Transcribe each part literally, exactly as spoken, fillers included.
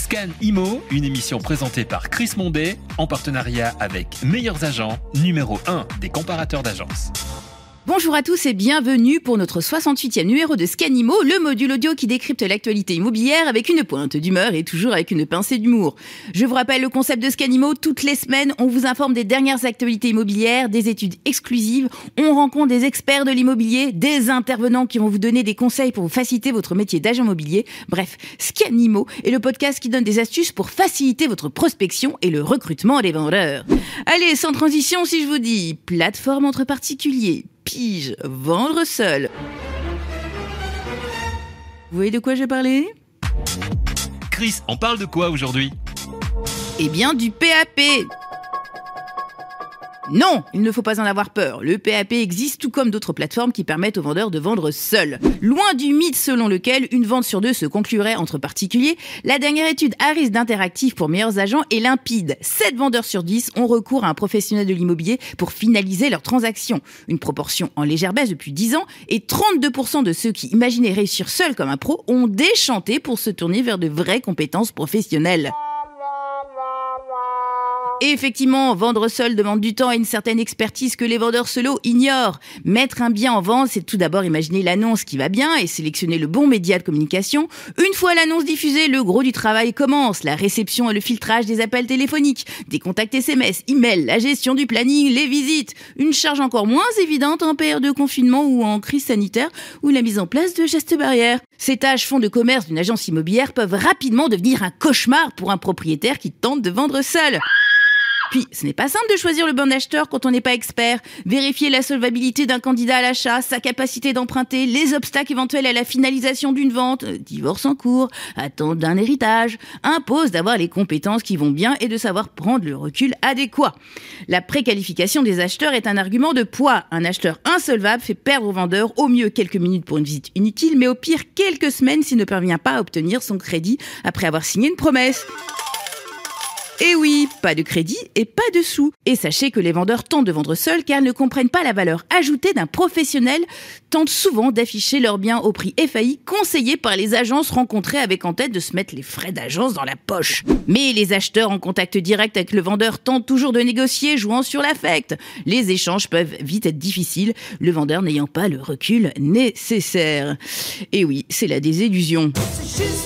Scan Imo, une émission présentée par Chris Mondet en partenariat avec Meilleurs Agents, numéro un des comparateurs d'agences. Bonjour à tous et bienvenue pour notre soixante-huitième numéro de Scan Imo, le module audio qui décrypte l'actualité immobilière avec une pointe d'humeur et toujours avec une pincée d'humour. Je vous rappelle le concept de Scan Imo, toutes les semaines, on vous informe des dernières actualités immobilières, des études exclusives, on rencontre des experts de l'immobilier, des intervenants qui vont vous donner des conseils pour vous faciliter votre métier d'agent immobilier. Bref, Scan Imo est le podcast qui donne des astuces pour faciliter votre prospection et le recrutement des vendeurs. Allez, sans transition, si je vous dis plateforme entre particuliers, pige, vendre seul. Vous voyez de quoi j'ai parlé ? Chris, on parle de quoi aujourd'hui ? Eh bien, du P A P. Non, il ne faut pas en avoir peur. Le P A P existe tout comme d'autres plateformes qui permettent aux vendeurs de vendre seuls. Loin du mythe selon lequel une vente sur deux se conclurait entre particuliers, la dernière étude Harris d'Interactive pour Meilleurs Agents est limpide. sept vendeurs sur dix ont recours à un professionnel de l'immobilier pour finaliser leur transaction. Une proportion en légère baisse depuis dix ans et trente-deux pour cent de ceux qui imaginaient réussir seuls comme un pro ont déchanté pour se tourner vers de vraies compétences professionnelles. Et effectivement, vendre seul demande du temps et une certaine expertise que les vendeurs solo ignorent. Mettre un bien en vente, c'est tout d'abord imaginer l'annonce qui va bien et sélectionner le bon média de communication. Une fois l'annonce diffusée, le gros du travail commence. La réception et le filtrage des appels téléphoniques, des contacts S M S, email, la gestion du planning, les visites. Une charge encore moins évidente en période de confinement ou en crise sanitaire ou la mise en place de gestes barrières. Ces tâches fonds de commerce d'une agence immobilière peuvent rapidement devenir un cauchemar pour un propriétaire qui tente de vendre seul. Puis, ce n'est pas simple de choisir le bon acheteur quand on n'est pas expert. Vérifier la solvabilité d'un candidat à l'achat, sa capacité d'emprunter, les obstacles éventuels à la finalisation d'une vente, divorce en cours, attente d'un héritage, impose d'avoir les compétences qui vont bien et de savoir prendre le recul adéquat. La préqualification des acheteurs est un argument de poids. Un acheteur insolvable fait perdre au vendeur au mieux quelques minutes pour une visite inutile, mais au pire quelques semaines s'il ne parvient pas à obtenir son crédit après avoir signé une promesse. Et oui, pas de crédit et pas de sous. Et sachez que les vendeurs tentent de vendre seuls car ils ne comprennent pas la valeur ajoutée d'un professionnel, tentent souvent d'afficher leurs biens au prix F A I conseillé par les agences rencontrées avec en tête de se mettre les frais d'agence dans la poche. Mais les acheteurs en contact direct avec le vendeur tentent toujours de négocier jouant sur l'affect. Les échanges peuvent vite être difficiles, le vendeur n'ayant pas le recul nécessaire. Et oui, c'est la désillusion. C'est juste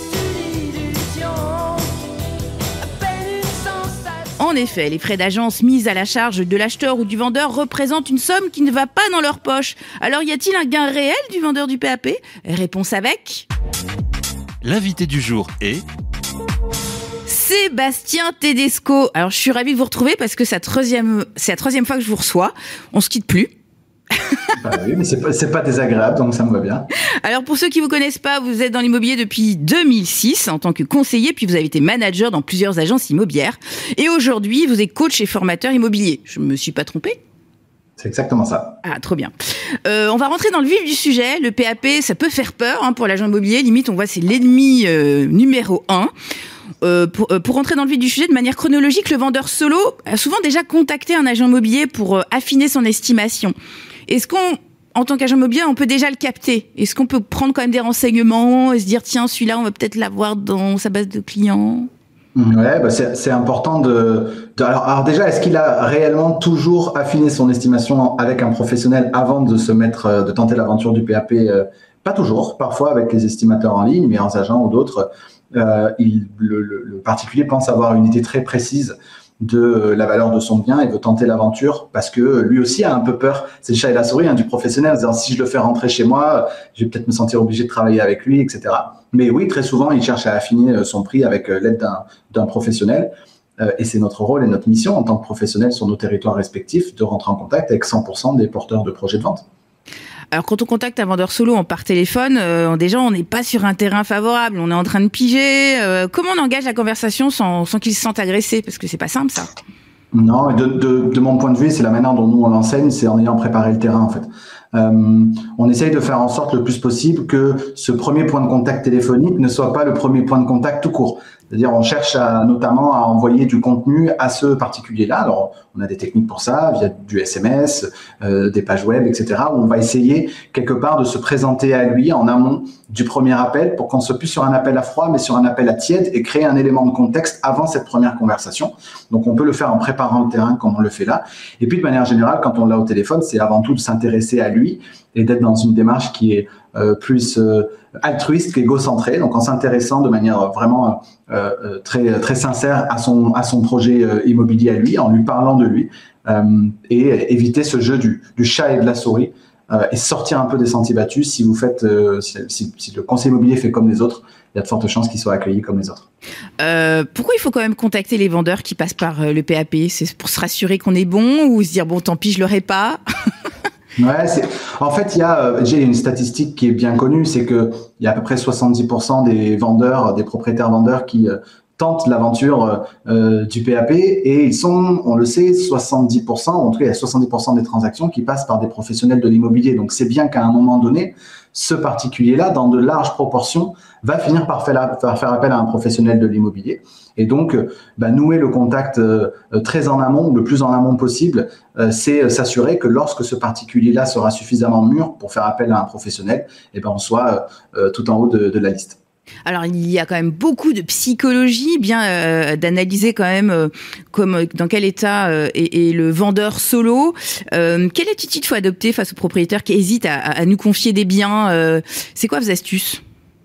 En effet, les frais d'agence mis à la charge de l'acheteur ou du vendeur représentent une somme qui ne va pas dans leur poche. Alors y a-t-il un gain réel du vendeur du P A P ? Réponse avec... L'invité du jour est... Sébastien Tedesco. Alors je suis ravie de vous retrouver parce que c'est la troisième, c'est la troisième fois que je vous reçois. On se quitte plus. Bah oui, mais c'est pas, c'est pas désagréable, donc ça me va bien. Alors pour ceux qui vous connaissent pas, vous êtes dans l'immobilier depuis deux mille six en tant que conseiller, puis vous avez été manager dans plusieurs agences immobilières. Et aujourd'hui, vous êtes coach et formateur immobilier. Je me suis pas trompée ? C'est exactement ça. Ah, trop bien. Euh, on va rentrer dans le vif du sujet. Le P A P, ça peut faire peur hein, pour l'agent immobilier. Limite, on voit c'est l'ennemi euh, numéro un. Euh, pour, euh, pour rentrer dans le vif du sujet, de manière chronologique, le vendeur solo a souvent déjà contacté un agent immobilier pour euh, affiner son estimation. Est-ce qu'on, en tant qu'agent immobilier, on peut déjà le capter ? Est-ce qu'on peut prendre quand même des renseignements et se dire, tiens, celui-là, on va peut-être l'avoir dans sa base de clients ? Ouais, bah c'est, c'est important de, de alors, alors déjà, est-ce qu'il a réellement toujours affiné son estimation avec un professionnel avant de se mettre, de tenter l'aventure du P A P ? Pas toujours, parfois avec les estimateurs en ligne, meilleurs agents ou d'autres, euh, il, le, le, le particulier pense avoir une idée très précise de la valeur de son bien et veut tenter l'aventure parce que lui aussi a un peu peur. C'est le chat et la souris hein, du professionnel. C'est-à-dire, si je le fais rentrer chez moi, je vais peut-être me sentir obligé de travailler avec lui, et cetera. Mais oui, très souvent, il cherche à affiner son prix avec l'aide d'un, d'un professionnel. Euh, et c'est notre rôle et notre mission en tant que professionnel sur nos territoires respectifs de rentrer en contact avec cent pour cent des porteurs de projets de vente. Alors quand on contacte un vendeur solo en par téléphone, euh, déjà on n'est pas sur un terrain favorable, on est en train de piger. Euh, comment on engage la conversation sans, sans qu'il se sente agressé ? Parce que c'est pas simple ça. Non, de, de, de mon point de vue, c'est la manière dont nous on l'enseigne, c'est en ayant préparé le terrain en fait. Euh, on essaye de faire en sorte le plus possible que ce premier point de contact téléphonique ne soit pas le premier point de contact tout court. C'est-à-dire, on cherche à, notamment à envoyer du contenu à ce particulier-là. Alors, on a des techniques pour ça, via du S M S, euh, des pages web, et cetera, où on va essayer quelque part de se présenter à lui en amont du premier appel pour qu'on ne soit plus sur un appel à froid, mais sur un appel à tiède et créer un élément de contexte avant cette première conversation. Donc, on peut le faire en préparant le terrain comme on le fait là. Et puis, de manière générale, quand on l'a au téléphone, c'est avant tout de s'intéresser à lui et d'être dans une démarche qui est euh, plus euh, altruiste qu'égocentrée. Donc, en s'intéressant de manière vraiment euh, très très sincère à son à son projet euh, immobilier à lui, en lui parlant de lui, euh, et éviter ce jeu du, du chat et de la souris. Euh, et sortir un peu des sentiers battus. Si vous faites, euh, si, si, si le conseil immobilier fait comme les autres, il y a de fortes chances qu'il soit accueilli comme les autres. Euh, pourquoi il faut quand même contacter les vendeurs qui passent par le P A P? C'est pour se rassurer qu'on est bon ou se dire bon, tant pis, je l'aurai pas? Ouais, c'est... En fait, il y a, euh, j'ai une statistique qui est bien connue, c'est que il y a à peu près soixante-dix pour cent des vendeurs, des propriétaires vendeurs qui euh, tentent l'aventure euh, du P A P et ils sont, on le sait, soixante-dix pour cent, en tout cas il y a soixante-dix pour cent des transactions qui passent par des professionnels de l'immobilier. Donc c'est bien qu'à un moment donné, ce particulier-là, dans de larges proportions, va finir par faire, par faire appel à un professionnel de l'immobilier. Et donc, bah, nouer le contact euh, très en amont, le plus en amont possible, euh, c'est s'assurer que lorsque ce particulier-là sera suffisamment mûr pour faire appel à un professionnel, eh ben, on soit euh, tout en haut de, de la liste. Alors, il y a quand même beaucoup de psychologie, bien euh, d'analyser quand même euh, comme, dans quel état euh, est, est le vendeur solo. Euh, quelle attitude faut adopter face aux propriétaires qui hésitent à, à nous confier des biens? euh, C'est quoi vos astuces?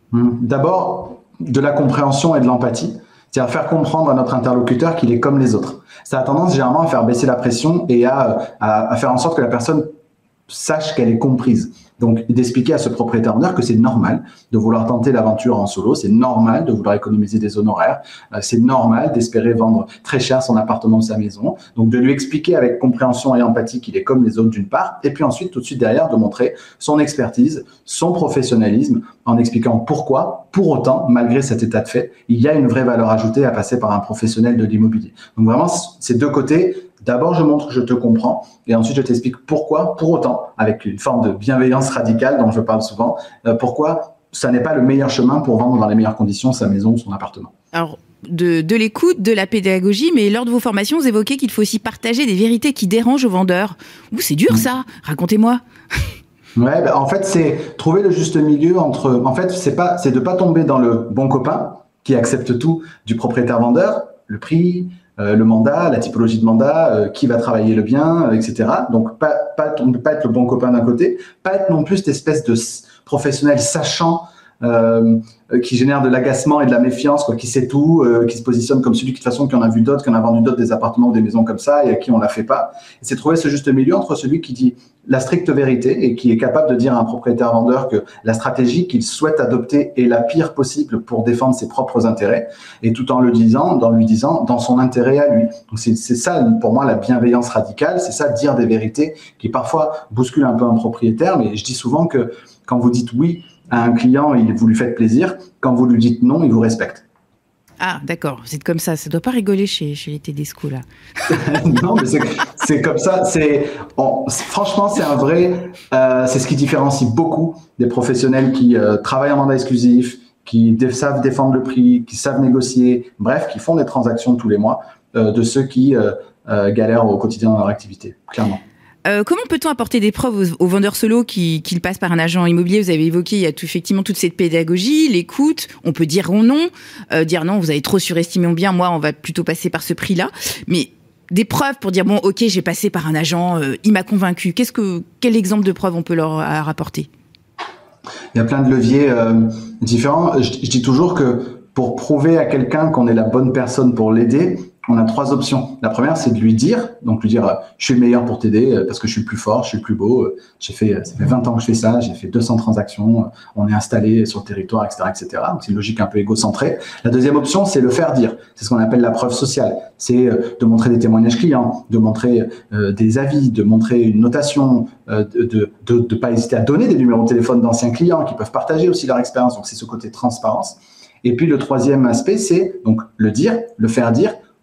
D'abord, de la compréhension et de l'empathie. C'est-à-dire faire comprendre à notre interlocuteur qu'il est comme les autres. Ça a tendance généralement à faire baisser la pression et à, à, à faire en sorte que la personne sache qu'elle est comprise. Donc, d'expliquer à ce propriétaire vendeur que c'est normal de vouloir tenter l'aventure en solo, c'est normal de vouloir économiser des honoraires, euh, c'est normal d'espérer vendre très cher son appartement ou sa maison. Donc, de lui expliquer avec compréhension et empathie qu'il est comme les autres d'une part, et puis ensuite, tout de suite derrière, de montrer son expertise, son professionnalisme, en expliquant pourquoi, pour autant, malgré cet état de fait, il y a une vraie valeur ajoutée à passer par un professionnel de l'immobilier. Donc, vraiment, ces deux côtés. D'abord, je montre que je te comprends et ensuite, je t'explique pourquoi, pour autant, avec une forme de bienveillance radicale dont je parle souvent, euh, pourquoi ça n'est pas le meilleur chemin pour vendre dans les meilleures conditions sa maison ou son appartement. Alors, de, de l'écoute, de la pédagogie, mais lors de vos formations, vous évoquez qu'il faut aussi partager des vérités qui dérangent aux vendeurs. Ouh, c'est dur ça, racontez-moi. Ouais, ben, en fait, c'est trouver le juste milieu entre... En fait, c'est pas, c'est de pas tomber dans le bon copain qui accepte tout du propriétaire-vendeur, le prix... Euh, le mandat, la typologie de mandat, euh, qui va travailler le bien, euh, et cetera. Donc, pas, pas, on ne peut pas être le bon copain d'un côté, pas être non plus cette espèce de s- professionnel sachant euh, euh, qui génère de l'agacement et de la méfiance, quoi, qui sait tout, euh, qui se positionne comme celui qui, de toute façon, qui en a vu d'autres, qui en a vendu d'autres des appartements ou des maisons comme ça et à qui on la fait pas. Et c'est trouver ce juste milieu entre celui qui dit la stricte vérité et qui est capable de dire à un propriétaire vendeur que la stratégie qu'il souhaite adopter est la pire possible pour défendre ses propres intérêts et tout en le disant, dans lui disant dans son intérêt à lui. Donc c'est, c'est ça pour moi la bienveillance radicale, c'est ça dire des vérités qui parfois bousculent un peu un propriétaire, mais je dis souvent que quand vous dites oui à un client, il, vous lui faites plaisir, quand vous lui dites non, il vous respecte. Ah, d'accord, c'est comme ça. Ça doit pas rigoler chez, chez les Tedesco, là. Non, mais c'est, c'est comme ça. C'est, on, franchement, c'est un vrai... Euh, c'est ce qui différencie beaucoup des professionnels qui euh, travaillent en mandat exclusif, qui dé- savent défendre le prix, qui savent négocier, bref, qui font des transactions tous les mois, euh, de ceux qui euh, euh, galèrent au quotidien dans leur activité, clairement. Euh, comment peut-on apporter des preuves aux, aux vendeurs solo qui, qui passent par un agent immobilier? Vous avez évoqué, il y a tout, effectivement toute cette pédagogie, l'écoute. On peut dire non, euh, dire non, vous avez trop surestimé mon bien, moi, on va plutôt passer par ce prix-là. Mais des preuves pour dire, bon, ok, j'ai passé par un agent, euh, il m'a convaincu. Qu'est-ce que, quel exemple de preuve on peut leur rapporter? Il y a plein de leviers euh, différents. Je, je dis toujours que pour prouver à quelqu'un qu'on est la bonne personne pour l'aider, on a trois options. La première, c'est de lui dire, donc lui dire, euh, je suis le meilleur pour t'aider euh, parce que je suis le plus fort, je suis le plus beau. Euh, j'ai fait, ça fait vingt ans que je fais ça, j'ai fait deux cents transactions, euh, on est installé sur le territoire, et cetera, et cetera. Donc c'est une logique un peu égocentrée. La deuxième option, c'est le faire dire. C'est ce qu'on appelle la preuve sociale. C'est euh, de montrer des témoignages clients, de montrer euh, des avis, de montrer une notation, euh, de de de pas hésiter à donner des numéros de téléphone d'anciens clients qui peuvent partager aussi leur expérience. Donc c'est ce côté transparence. Et puis le troisième aspect, c'est donc le dire, le faire dire,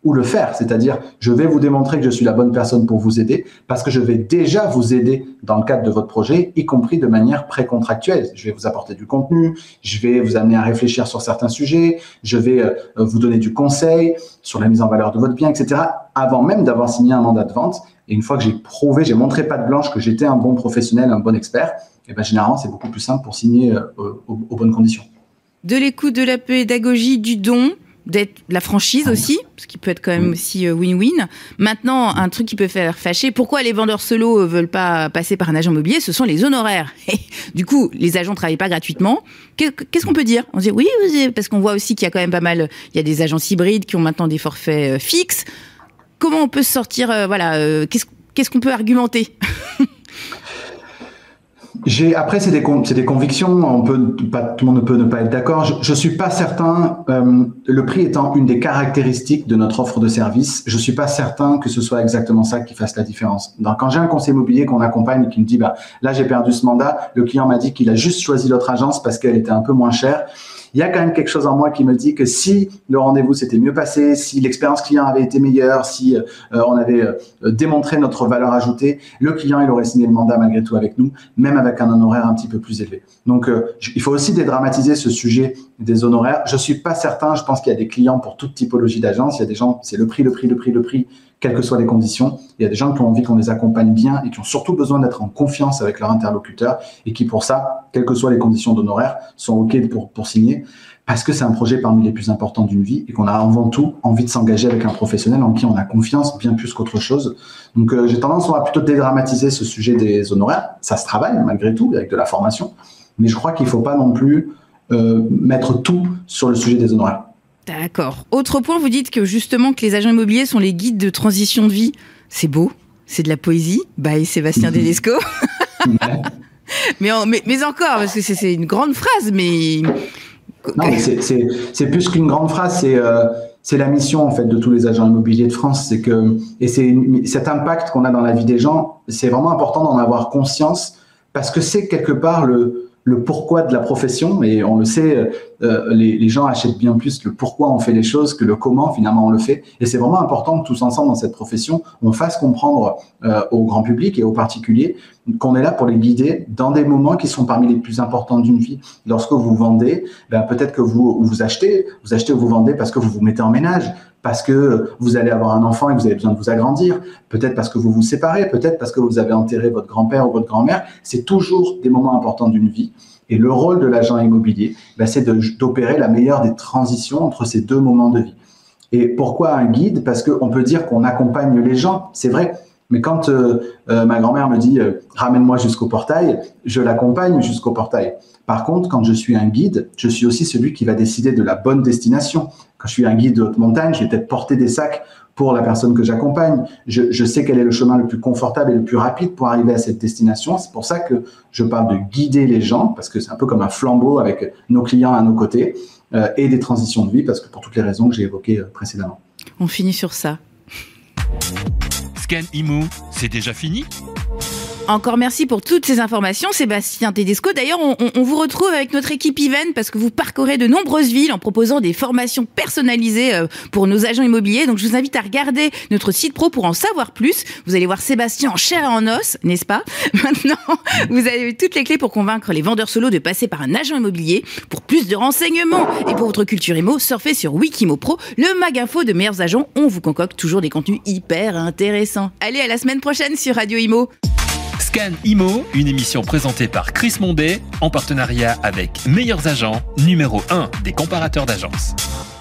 ou le faire, c'est-à-dire je vais vous démontrer que je suis la bonne personne pour vous aider parce que je vais déjà vous aider dans le cadre de votre projet, y compris de manière précontractuelle. Je vais vous apporter du contenu, je vais vous amener à réfléchir sur certains sujets, je vais euh, vous donner du conseil sur la mise en valeur de votre bien, et cetera, avant même d'avoir signé un mandat de vente. Et une fois que j'ai prouvé, j'ai montré patte blanche que j'étais un bon professionnel, un bon expert, et ben généralement, c'est beaucoup plus simple pour signer euh, aux, aux bonnes conditions. De l'écoute, de la pédagogie, du don, d'être la franchise aussi, ce qui peut être quand même aussi win-win. Maintenant, un truc qui peut faire fâcher, pourquoi les vendeurs solo veulent pas passer par un agent immobilier, ce sont les honoraires. Et du coup, les agents travaillent pas gratuitement. Qu'est-ce qu'on peut dire? On dit oui, parce qu'on voit aussi qu'il y a quand même pas mal, il y a des agences hybrides qui ont maintenant des forfaits fixes. Comment on peut se sortir, euh, voilà, euh, qu'est-ce, qu'est-ce qu'on peut argumenter? J'ai, après, c'est des, c'est des convictions. On peut pas, tout le monde ne peut ne pas être d'accord. Je, je suis pas certain. Euh, le prix étant une des caractéristiques de notre offre de service, je suis pas certain que ce soit exactement ça qui fasse la différence. Donc, quand j'ai un conseiller immobilier qu'on accompagne et qui me dit, bah là, j'ai perdu ce mandat, le client m'a dit qu'il a juste choisi l'autre agence parce qu'elle était un peu moins chère. Il y a quand même quelque chose en moi qui me dit que si le rendez-vous s'était mieux passé, si l'expérience client avait été meilleure, si euh, on avait euh, démontré notre valeur ajoutée, le client il aurait signé le mandat malgré tout avec nous, même avec un honoraire un petit peu plus élevé. Donc, euh, il faut aussi dédramatiser ce sujet des honoraires. Je suis pas certain. Je pense qu'il y a des clients pour toute typologie d'agence. Il y a des gens, c'est le prix, le prix, le prix, le prix, quelles que soient les conditions. Il y a des gens qui ont envie qu'on les accompagne bien et qui ont surtout besoin d'être en confiance avec leur interlocuteur et qui, pour ça, quelles que soient les conditions d'honoraires, sont OK pour, pour signer parce que c'est un projet parmi les plus importants d'une vie et qu'on a avant tout envie de s'engager avec un professionnel en qui on a confiance bien plus qu'autre chose. Donc, euh, j'ai tendance à plutôt dédramatiser ce sujet des honoraires. Ça se travaille malgré tout avec de la formation, mais je crois qu'il ne faut pas non plus euh, mettre tout sur le sujet des honoraires. D'accord. Autre point, vous dites que justement que les agents immobiliers sont les guides de transition de vie. C'est beau, c'est de la poésie. By Sébastien Tedesco. mais, en, mais, mais encore, parce que c'est, c'est une grande phrase, mais... Non, mais c'est, c'est, c'est plus qu'une grande phrase, c'est, euh, c'est la mission en fait de tous les agents immobiliers de France. C'est que, et c'est une, cet impact qu'on a dans la vie des gens, c'est vraiment important d'en avoir conscience parce que c'est quelque part le, le pourquoi de la profession. Et on le sait, euh, les, les gens achètent bien plus le pourquoi on fait les choses que le comment finalement on le fait. Et c'est vraiment important que tous ensemble dans cette profession, on fasse comprendre euh, au grand public et aux particuliers qu'on est là pour les guider dans des moments qui sont parmi les plus importants d'une vie. Lorsque vous vendez, ben peut-être que vous vous achetez, vous achetez ou vous vendez parce que vous vous mettez en ménage, parce que vous allez avoir un enfant et que vous avez besoin de vous agrandir, peut-être parce que vous vous séparez, peut-être parce que vous avez enterré votre grand-père ou votre grand-mère. C'est toujours des moments importants d'une vie. Et le rôle de l'agent immobilier, ben c'est de, d'opérer la meilleure des transitions entre ces deux moments de vie. Et pourquoi un guide? Parce qu'on peut dire qu'on accompagne les gens, c'est vrai. Mais quand euh, euh, ma grand-mère me dit euh, « ramène-moi jusqu'au portail », je l'accompagne jusqu'au portail. Par contre, quand je suis un guide, je suis aussi celui qui va décider de la bonne destination. Quand je suis un guide de haute montagne, je vais peut-être porter des sacs pour la personne que j'accompagne. Je, je sais quel est le chemin le plus confortable et le plus rapide pour arriver à cette destination. C'est pour ça que je parle de guider les gens, parce que c'est un peu comme un flambeau avec nos clients à nos côtés, euh, et des transitions de vie, parce que pour toutes les raisons que j'ai évoquées euh, précédemment. On finit sur ça. Scan Immo, c'est déjà fini ? Encore merci pour toutes ces informations, Sébastien Tedesco. D'ailleurs, on, on vous retrouve avec notre équipe Even parce que vous parcourez de nombreuses villes en proposant des formations personnalisées pour nos agents immobiliers. Donc, je vous invite à regarder notre site pro pour en savoir plus. Vous allez voir Sébastien en chair et en os, n'est-ce pas ? Maintenant, vous avez toutes les clés pour convaincre les vendeurs solo de passer par un agent immobilier. Pour plus de renseignements et pour votre culture immo, surfez sur Wikimo Pro, le mag info de meilleurs agents. On vous concocte toujours des contenus hyper intéressants. Allez, à la semaine prochaine sur Radio Immo. Scan Immo, une émission présentée par Chris Mondet en partenariat avec Meilleurs Agents, numéro un des comparateurs d'agences.